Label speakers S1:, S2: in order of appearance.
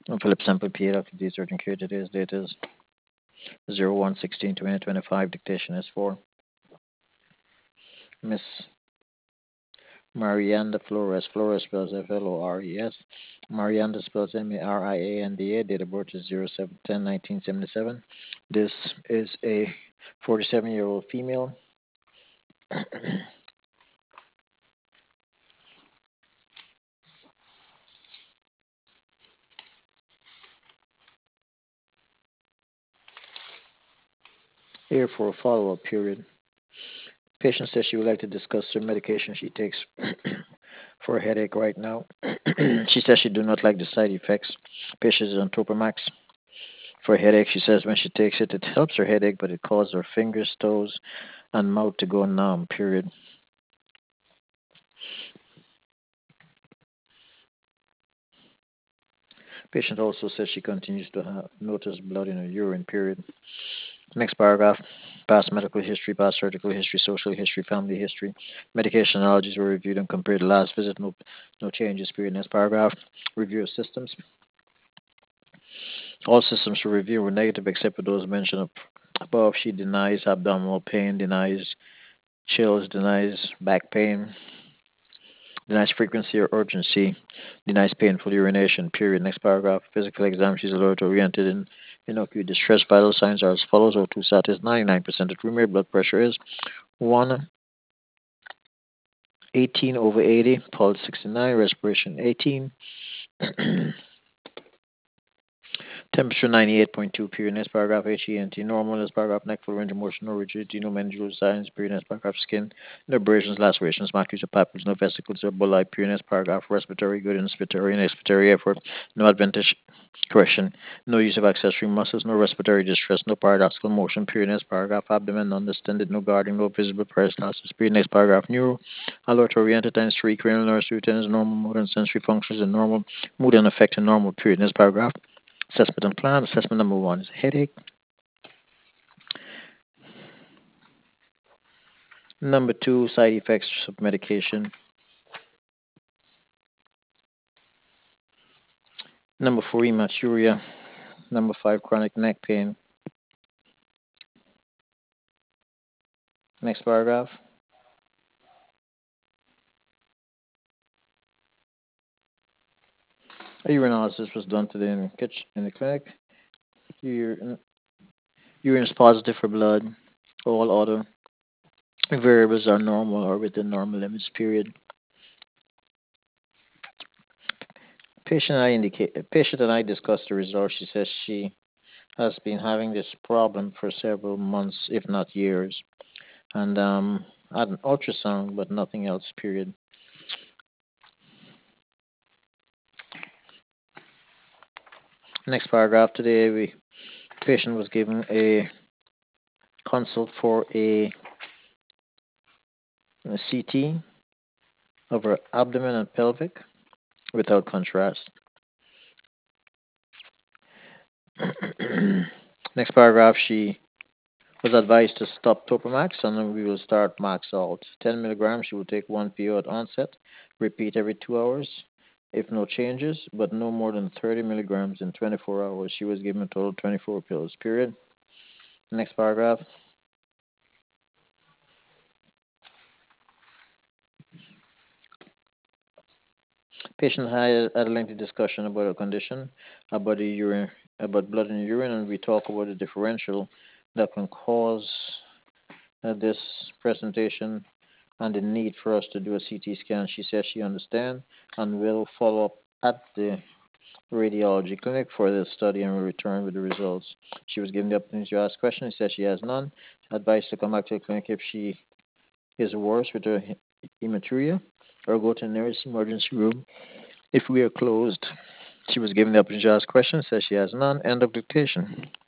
S1: Philip Sample P. Dr. D. Surgeon Q. Today's date is 01/16/2025. Dictation is for Miss Marianda Flores. Flores spells Flores. Marianda spells Marianda. Date of birth is 07/10/1977. This is a 47-year-old female. Here for a follow-up period. Patient says she would like to discuss her medication she takes for a headache right now. She says she do not like the side effects. Patient is on Topamax for a headache. She says when she takes it, it helps her headache, but it causes her fingers, toes, and mouth to go numb. Period. Patient also says she continues to notice blood in her urine. Period. Next paragraph. Past medical history, past surgical history, social history, family history. Medication allergies were reviewed and compared to last visit. No changes. Period. Next paragraph. Review of systems. All systems for review were negative except for those mentioned above. She denies abdominal pain, denies chills, denies back pain, denies frequency or urgency, denies painful urination. Period. Next paragraph. Physical exam. She's alert oriented in innocuous distress. Vital signs are as follows. O2 sat is 99% at room air. Blood pressure is 118/80. Pulse 69. Respiration 18. Temperature 98.2. Period. Next paragraph. HENT normal. Next paragraph. Neck full range of motion. No rigidity. No meningeal signs. Period. Next paragraph. Skin. No abrasions, lacerations, macular papules. No vesicles or bulli. Period. Next paragraph. Respiratory good. Inspiratory and expiratory effort. No adventitious correction. No use of accessory muscles. No respiratory distress. No paradoxical motion. Period. Next paragraph. Abdomen undistended. No guarding. No visible peristalsis. Period. Next paragraph. Neuro. Alert oriented times 3. Cranial nerves 210 normal. Motor and sensory functions and normal. Mood and affect and normal. Period. Next paragraph. Assessment and plan. Assessment number 1 is headache. Number 2, side effects of medication. Number 4, hematuria. Number 5, chronic neck pain. Next paragraph. A urinalysis was done today in the clinic. Urine is positive for blood. All other variables are normal or within normal limits. Period. Patient and I discussed the results. She says she has been having this problem for several months, if not years, and had an ultrasound, but nothing else. Period. Next paragraph. Today, the patient was given a consult for a CT of her abdomen and pelvic without contrast. Next paragraph, she was advised to stop Topamax and then we will start Max Alt. 10 milligrams, she will take 1 PO at onset, repeat every 2 hours if no changes, but no more than 30 milligrams in 24 hours. She was given a total of 24 pills. Period. Next paragraph. Patient had a lengthy discussion about her condition, about the urine, about blood in the urine, and we talk about the differential that can cause this presentation and the need for us to do a CT scan. She says she understands and will follow up at the radiology clinic for the study and will return with the results. She was given the opportunity to ask questions. She says she has none. Advised to come back to the clinic if she is worse with her hematuria or go to the nearest emergency room if we are closed. She was given the opportunity to ask questions. Says she has none. End of dictation.